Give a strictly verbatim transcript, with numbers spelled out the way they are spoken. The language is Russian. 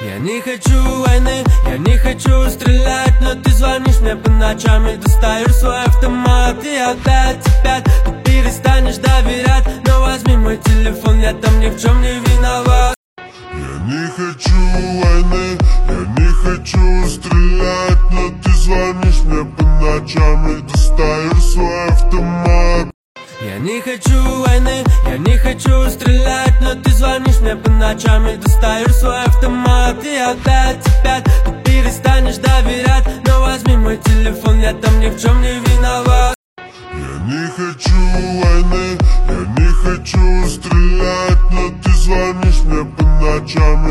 Я не хочу войны, я не хочу стрелять, но ты звонишь мне по ночам и достаешь свой автомат. И опять, опять ты перестанешь доверять, но возьми мой телефон, я там ни в чем не виноват. Я не хочу войны, я не хочу стрелять, но ты звонишь мне по ночам и достаешь свой автомат. Я не хочу войны, я не хочу стрелять, но ты звонишь мне по ночам и достаешь свой автомат. И опять, опять ты перестанешь доверять, но возьми мой телефон, я там ни в чем не виноват. Я не хочу войны, я не хочу стрелять, но ты звонишь мне по ночам